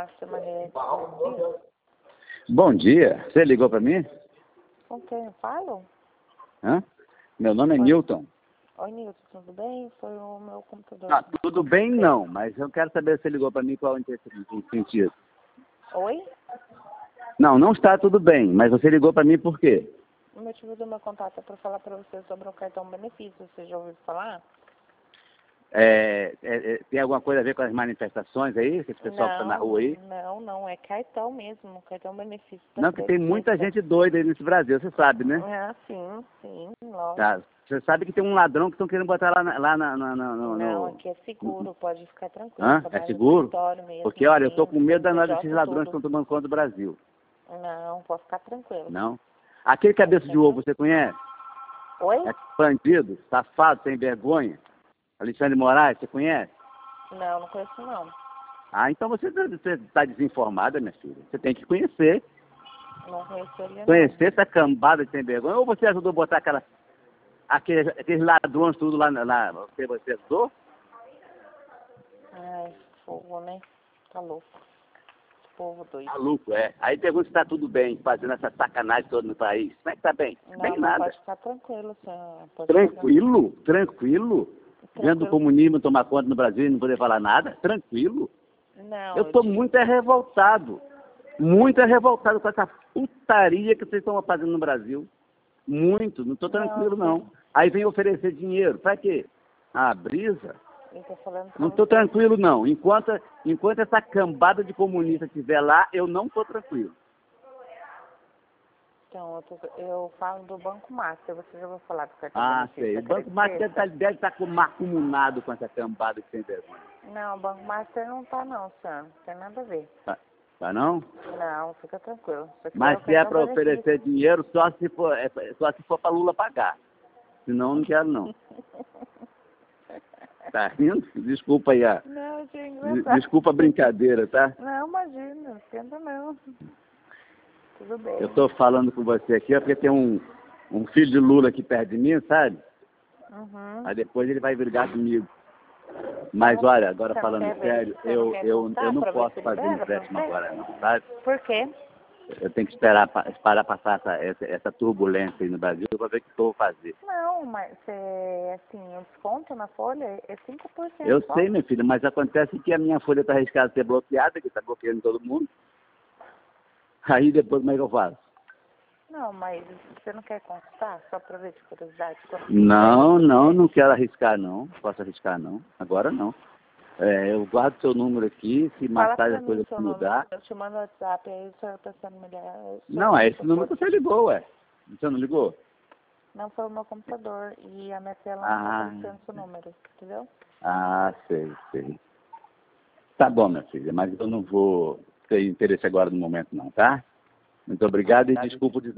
Márcia Marretti. Bom dia. Bom dia. Você ligou para mim? Com quem eu falo? Hã? Meu nome é Oi. Newton. Oi, Nilton, tudo bem? Foi o meu computador. Ah, tudo bem não, mas eu quero saber se você ligou para mim qual o sentido. Oi? Não, não está tudo bem, mas você ligou para mim por quê? O motivo do meu contato é para falar para você sobre o cartão benefício. Você já ouviu falar? Tem alguma coisa a ver com as manifestações aí? Esse pessoal que está na rua aí? Não, é cartão mesmo, cartão benefício. Não, que tem muita gente doida aí nesse Brasil, você sabe, né? Sim, lógico. Tá. Você sabe que tem um ladrão que estão querendo botar lá Não, aqui é seguro, pode ficar tranquilo. Hã? É seguro? Mesmo, Porque, olha, eu sim, tô com medo danado CNPJ desses ladrões que tudo. estão tomando conta do Brasil. Não, pode ficar tranquilo. Não? Aquele cabeça de ovo, você conhece? Oi? É bandido, safado, sem vergonha. Alexandre Moraes, você conhece? Não conheço não. Ah, então você está desinformada, minha filha. Você tem que conhecer. Não conheço ele não. Conhecer essa cambada de sem vergonha. Ou você ajudou a botar aqueles ladrões tudo lá, você ajudou? Ai, fogo, né? Tá louco. Esse povo doido. Maluco, é. Aí pergunta se está tudo bem, fazendo essa sacanagem toda no país. Como é que tá bem? Bem Não, nada. pode ficar tranquilo, senhor. Tranquilo? Tranquilo? Vendo o Tranquilo. comunismo tomar conta no Brasil e não poder falar nada? Tranquilo? Não, Eu estou digo... muito revoltado com essa putaria que vocês estão fazendo no Brasil. Muito, não estou tranquilo não. Aí vem oferecer dinheiro, para quê? Ah, brisa? Eu tô falando Não estou tranquilo não. Enquanto essa cambada de comunista estiver lá, eu não estou tranquilo. Então, eu falo do Banco Master, você já ouviu falar do cartão Ah, benefício? sei. O Banco Master deve estar macumunado com essa cambada que tem vergonha. Não, o Banco Master não tá não, senhor. Não tem nada a ver. Tá não? Não, fica tranquilo. Mas se é para oferecer dinheiro, só se for para Lula pagar. Senão não quero não. Tá rindo? Desculpa aí Não, achei engraçado. desculpa a brincadeira, tá? Não, imagina, não esquenta não. Tudo bem. Eu tô falando com você aqui, porque tem um filho de Lula aqui perto de mim, sabe? Uhum. Aí depois ele vai brigar comigo. Mas olha, agora falando sério, eu não posso fazer empréstimo agora não, sabe? Por quê? Eu tenho que esperar passar essa turbulência aí no Brasil para ver o que eu vou fazer. Não, mas assim, o desconto na folha é 5%. Eu só. sei, minha filha, mas acontece que a minha folha está arriscada de ser bloqueada, que está bloqueando todo mundo. Aí depois como é que eu faço? Não, mas você não quer constar? Só para ver de curiosidade? Não quero arriscar não. Posso arriscar não. Agora não. Eu guardo seu número aqui, se mais tarde a coisa mudar. Eu te mando o WhatsApp, aí o senhor pensando melhor. Não, é esse número que você ligou, ué. Você não ligou? Não foi o meu computador e a minha tela não está aparecendo seu número, entendeu? Ah, sei. Tá bom, minha filha, mas eu não vou ter interesse agora no momento não, tá? Muito obrigado e desculpa o